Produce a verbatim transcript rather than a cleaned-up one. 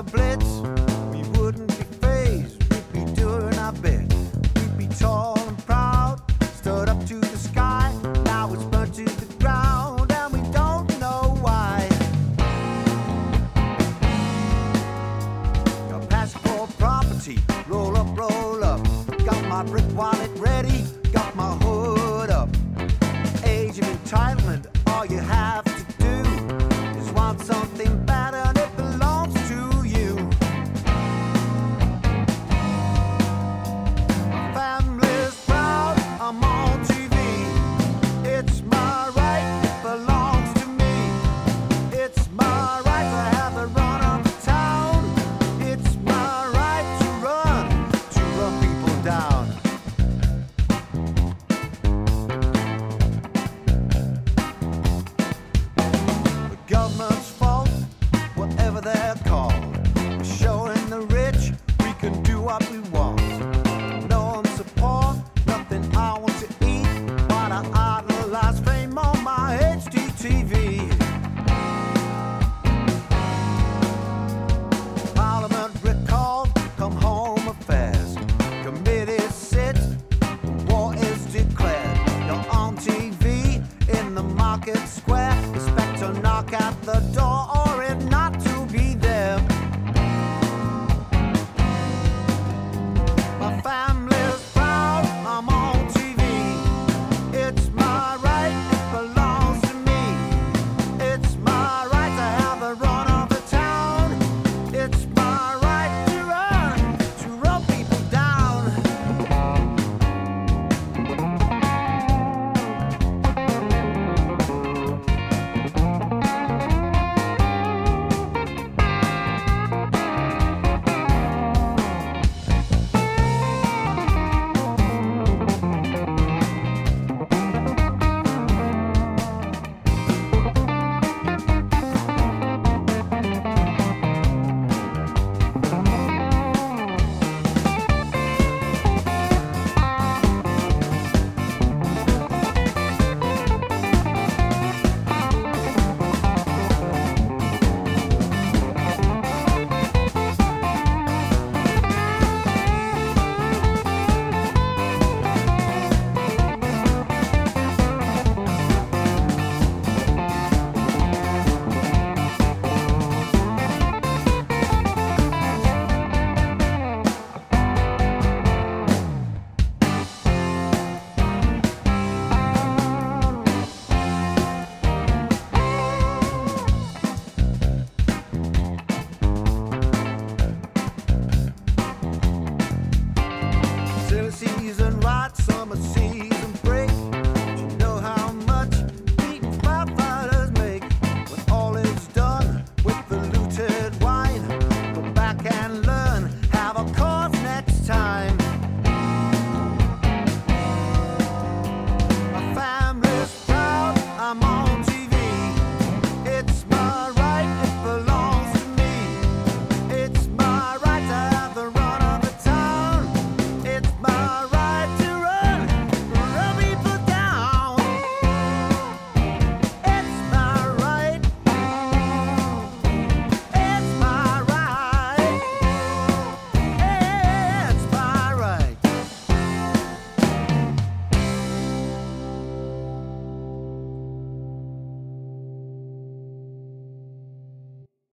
blitz, we wouldn't be phased. We'd be doing our bit. We'd be tall and proud, stood up to the sky. Now it's burnt to the ground, and we don't know why. Your passport property, roll up, roll up. Got my brick wallet ready, got my hood up. Age of entitlement, all you have to do is want something better, and it belongs to you. My family's proud, I'm on T V. It's my right, it belongs to me. It's my right to have the run of the town. It's my right to run, to run people down. The government's fault, whatever they're called. We're showing the rich we can do what we want.